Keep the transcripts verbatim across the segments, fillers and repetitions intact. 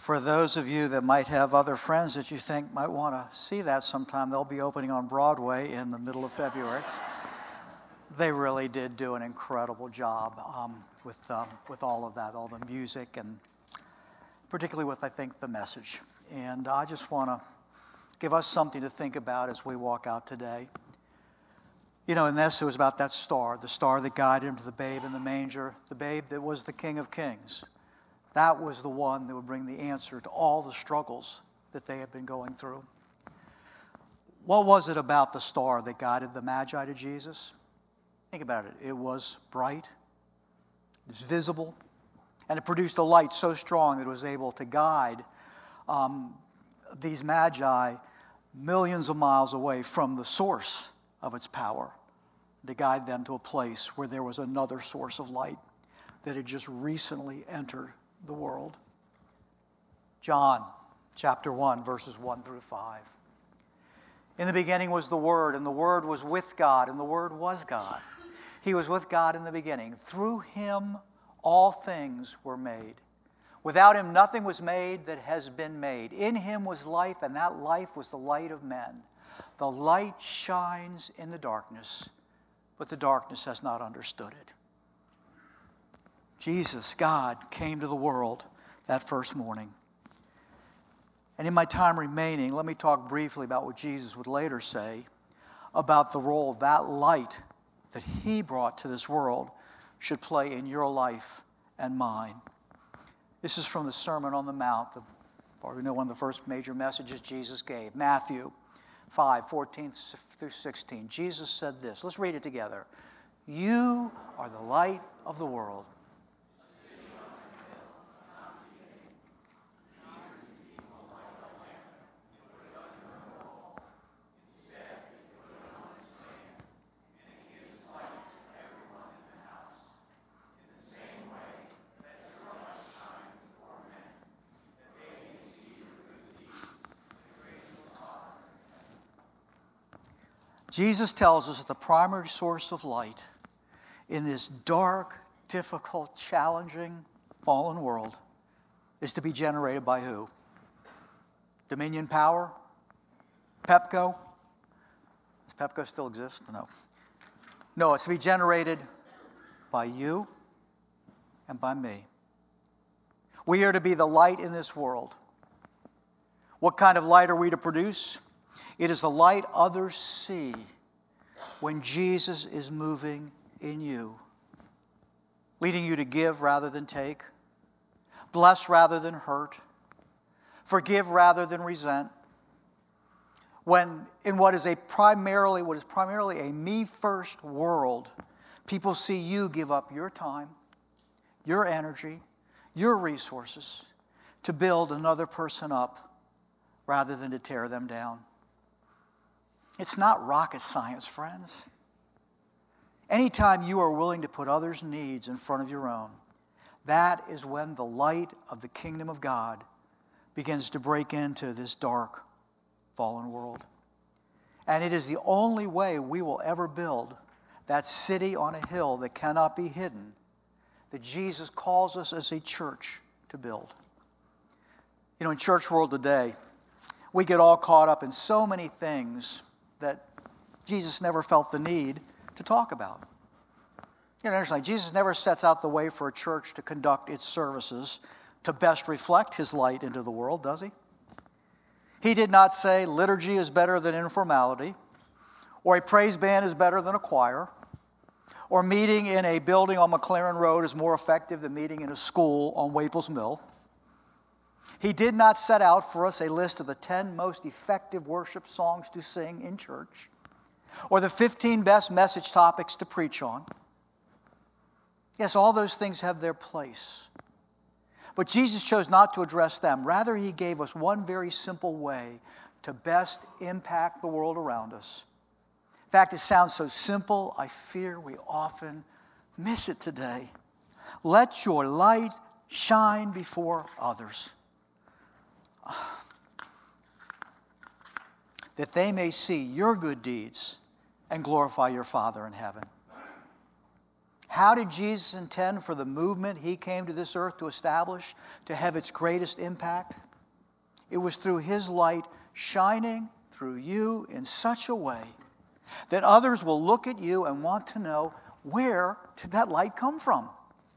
For those of you that might have other friends that you think might want to see that sometime, they'll be opening on Broadway in the middle of February. They really did do an incredible job um, with um, with all of that, all the music, and particularly with, I think, the message. And I just want to give us something to think about as we walk out today. You know, in this, it was about that star, the star that guided him to the babe in the manger, the babe that was the King of Kings. That was the one that would bring the answer to all the struggles that they had been going through. What was it about the star that guided the Magi to Jesus? Think about it. It was bright, it was visible, and it produced a light so strong that it was able to guide um, these Magi millions of miles away from the source of its power, to guide them to a place where there was another source of light that had just recently entered the world. John chapter one, verses one through five. In the beginning was the Word, and the Word was with God, and the Word was God. He was with God in the beginning. Through him all things were made. Without him nothing was made that has been made. In him was life, and that life was the light of men. The light shines in the darkness, but the darkness has not understood it. Jesus, God, came to the world that first morning. And in my time remaining, let me talk briefly about what Jesus would later say about the role that light that he brought to this world should play in your life and mine. This is from the Sermon on the Mount, the, or we know one of the first major messages Jesus gave. Matthew five, fourteen through sixteen. Jesus said this. Let's read it together. You are the light of the world. Jesus tells us that the primary source of light in this dark, difficult, challenging, fallen world is to be generated by who? Dominion Power? Pepco? Does Pepco still exist? No. No, it's to be generated by you and by me. We are to be the light in this world. What kind of light are we to produce? It is the light others see when Jesus is moving in you, leading you to give rather than take, bless rather than hurt, forgive rather than resent. When in what is a primarily what is primarily a me-first world, people see you give up your time, your energy, your resources to build another person up rather than to tear them down. It's not rocket science, friends. Anytime you are willing to put others' needs in front of your own, that is when the light of the kingdom of God begins to break into this dark, fallen world. And it is the only way we will ever build that city on a hill that cannot be hidden, that Jesus calls us as a church to build. You know, in church world today, we get all caught up in so many things that Jesus never felt the need to talk about. You know, understand, Jesus never sets out the way for a church to conduct its services to best reflect his light into the world, does he? He did not say liturgy is better than informality, or a praise band is better than a choir, or meeting in a building on McLaren Road is more effective than meeting in a school on Waples Mill. He did not set out for us a list of the ten most effective worship songs to sing in church, or the fifteen best message topics to preach on. Yes, all those things have their place. But Jesus chose not to address them. Rather, he gave us one very simple way to best impact the world around us. In fact, it sounds so simple, I fear we often miss it today. Let your light shine before others, that they may see your good deeds and glorify your Father in heaven. How did Jesus intend for the movement he came to this earth to establish to have its greatest impact? It was through his light shining through you in such a way that others will look at you and want to know, where did that light come from?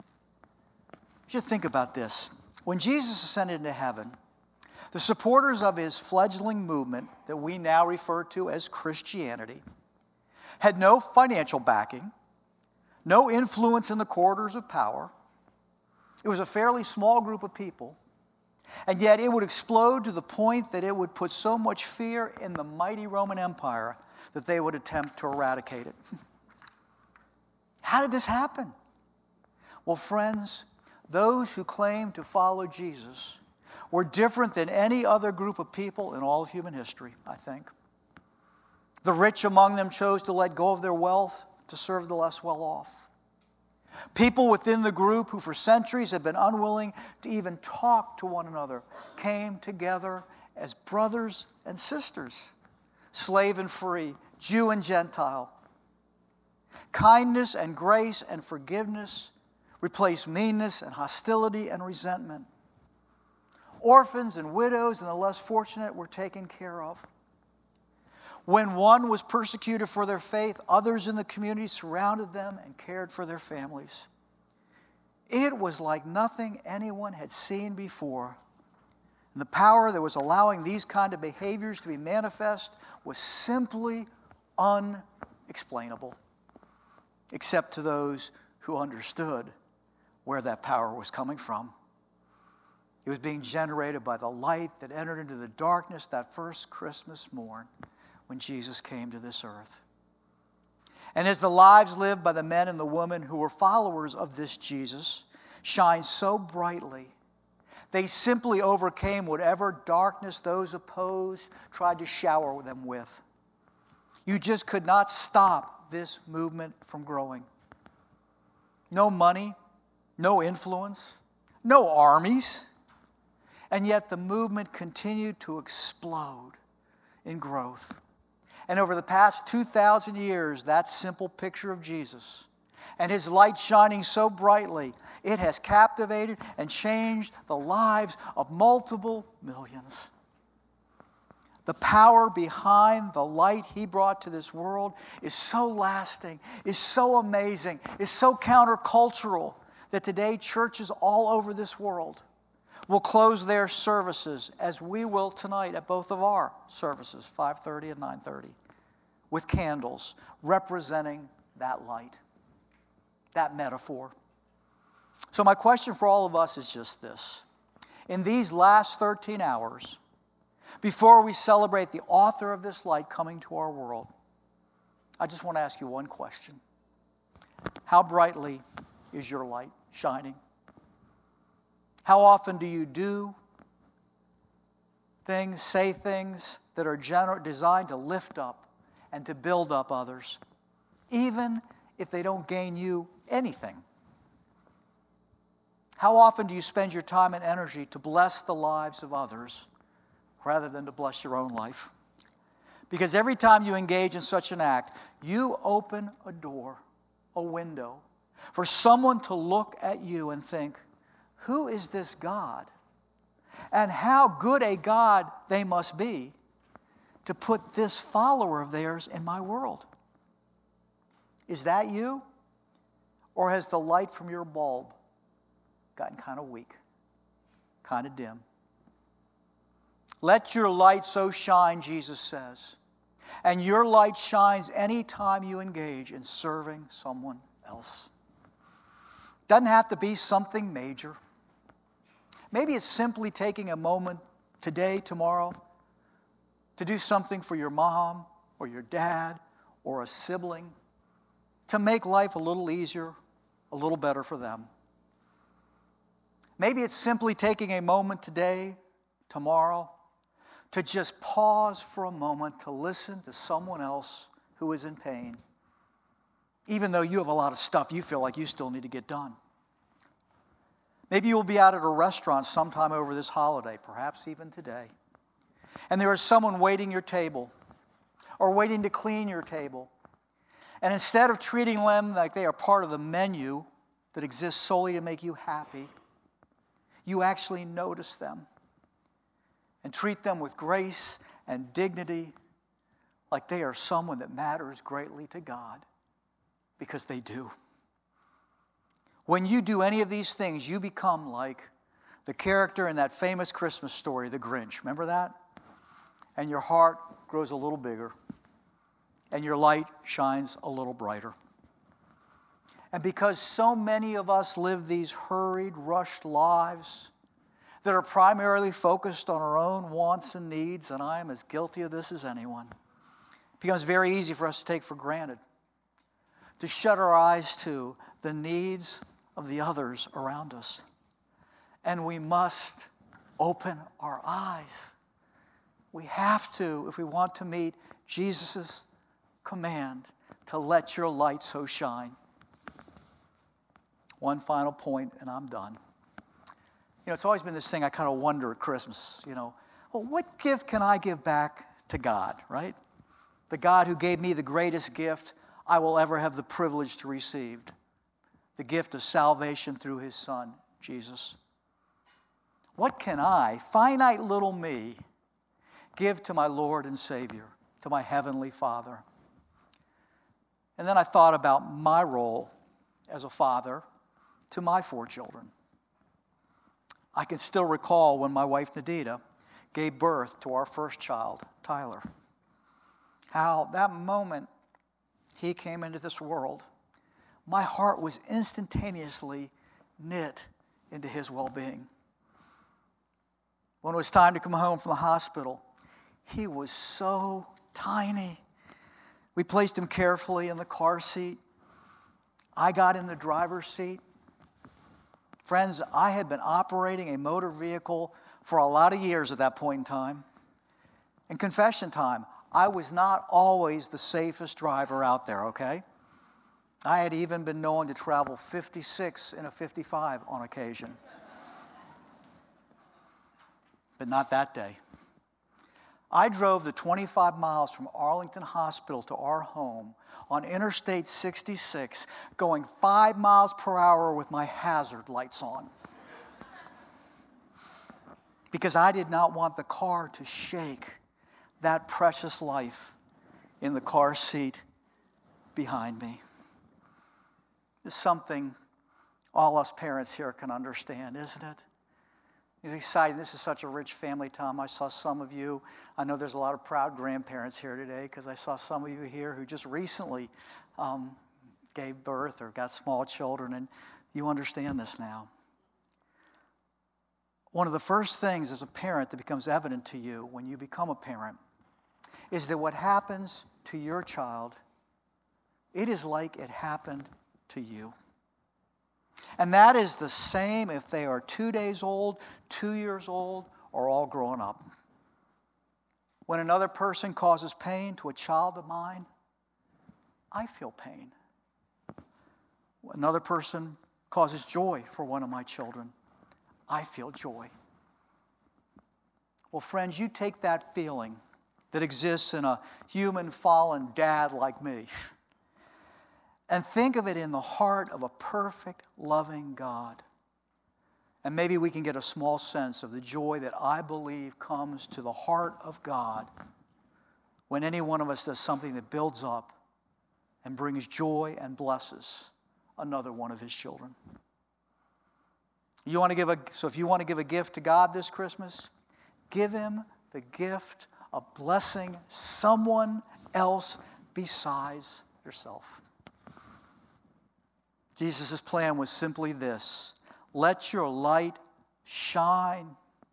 Just think about this. When Jesus ascended into heaven, the supporters of his fledgling movement that we now refer to as Christianity had no financial backing, no influence in the corridors of power. It was a fairly small group of people, and yet it would explode to the point that it would put so much fear in the mighty Roman Empire that they would attempt to eradicate it. How did this happen? Well, friends, those who claim to follow Jesus were different than any other group of people in all of human history, I think. The rich among them chose to let go of their wealth to serve the less well-off. People within the group who for centuries had been unwilling to even talk to one another came together as brothers and sisters, slave and free, Jew and Gentile. Kindness and grace and forgiveness replaced meanness and hostility and resentment. Orphans and widows and the less fortunate were taken care of. When one was persecuted for their faith, others in the community surrounded them and cared for their families. It was like nothing anyone had seen before. And the power that was allowing these kind of behaviors to be manifest was simply unexplainable, except to those who understood where that power was coming from. It was being generated by the light that entered into the darkness that first Christmas morn when Jesus came to this earth. And as the lives lived by the men and the women who were followers of this Jesus shined so brightly, they simply overcame whatever darkness those opposed tried to shower them with. You just could not stop this movement from growing. No money, no influence, no armies, and yet the movement continued to explode in growth. And over the past two thousand years, that simple picture of Jesus and his light shining so brightly, it has captivated and changed the lives of multiple millions. The power behind the light he brought to this world is so lasting, is so amazing, is so countercultural that today churches all over this world will close their services, as we will tonight at both of our services, five thirty and nine thirty, with candles representing that light, that metaphor. So my question for all of us is just this. In these last thirteen hours, before we celebrate the author of this light coming to our world, I just want to ask you one question. How brightly is your light shining? How often do you do things, say things that are gener- designed to lift up and to build up others, even if they don't gain you anything? How often do you spend your time and energy to bless the lives of others rather than to bless your own life? Because every time you engage in such an act, you open a door, a window, for someone to look at you and think, who is this God? And how good a God they must be to put this follower of theirs in my world. Is that you? Or has the light from your bulb gotten kind of weak, kind of dim? Let your light so shine, Jesus says. And your light shines any time you engage in serving someone else. Doesn't have to be something major. Maybe it's simply taking a moment today, tomorrow, to do something for your mom or your dad or a sibling to make life a little easier, a little better for them. Maybe it's simply taking a moment today, tomorrow, to just pause for a moment to listen to someone else who is in pain, even though you have a lot of stuff you feel like you still need to get done. Maybe you'll be out at a restaurant sometime over this holiday, perhaps even today, and there is someone waiting your table or waiting to clean your table. And instead of treating them like they are part of the menu that exists solely to make you happy, you actually notice them and treat them with grace and dignity like they are someone that matters greatly to God, because they do. When you do any of these things, you become like the character in that famous Christmas story, The Grinch. Remember that? And your heart grows a little bigger, and your light shines a little brighter. And because so many of us live these hurried, rushed lives that are primarily focused on our own wants and needs, and I am as guilty of this as anyone, it becomes very easy for us to take for granted, to shut our eyes to the needs of the others around us. And we must open our eyes. We have to, if we want to meet Jesus' command to let your light so shine. One final point, and I'm done. You know, it's always been this thing I kind of wonder at Christmas, you know, well, what gift can I give back to God, right? The God who gave me the greatest gift I will ever have the privilege to receive, the gift of salvation through his Son, Jesus. What can I, finite little me, give to my Lord and Savior, to my Heavenly Father? And then I thought about my role as a father to my four children. I can still recall when my wife, Nadita, gave birth to our first child, Tyler. How that moment he came into this world, my heart was instantaneously knit into his well-being. When it was time to come home from the hospital, he was so tiny. We placed him carefully in the car seat. I got in the driver's seat. Friends, I had been operating a motor vehicle for a lot of years at that point in time. In confession time, I was not always the safest driver out there, okay? I had even been known to travel fifty-six in a fifty-five on occasion. But not that day. I drove the twenty-five miles from Arlington Hospital to our home on Interstate sixty-six, going five miles per hour with my hazard lights on. Because I did not want the car to shake that precious life in the car seat behind me. It's something all us parents here can understand, isn't it? It's exciting. This is such a rich family time. I saw some of you. I know there's a lot of proud grandparents here today because I saw some of you here who just recently um, gave birth or got small children, and you understand this now. One of the first things as a parent that becomes evident to you when you become a parent is that what happens to your child, it is like it happened to you. And that is the same if they are two days old, two years old, or all grown up. When another person causes pain to a child of mine, I feel pain. When another person causes joy for one of my children, I feel joy. Well, friends, you take that feeling that exists in a human fallen dad like me and think of it in the heart of a perfect, loving God. And maybe we can get a small sense of the joy that I believe comes to the heart of God when any one of us does something that builds up and brings joy and blesses another one of his children. You want to give a, so if you want to give a gift to God this Christmas, give him the gift of blessing someone else besides yourself. Jesus' plan was simply this: let your light shine.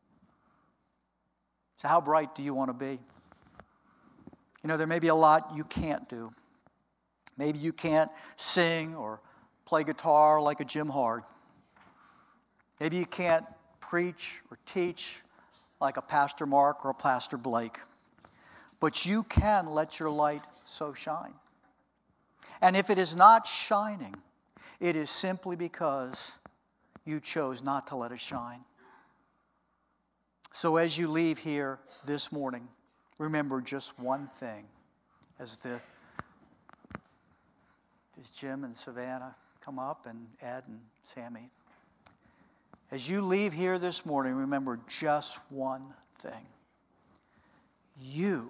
So how bright do you want to be? You know, there may be a lot you can't do. Maybe you can't sing or play guitar like a Jim Hard. Maybe you can't preach or teach like a Pastor Mark or a Pastor Blake. But you can let your light so shine. And if it is not shining, it is simply because you chose not to let it shine. So as you leave here this morning, remember just one thing as the As Jim and Savannah come up, and Ed and Sammy. As you leave here this morning, remember just one thing. You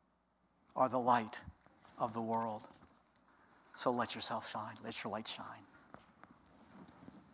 are the light of the world. So let yourself shine. Let your light shine.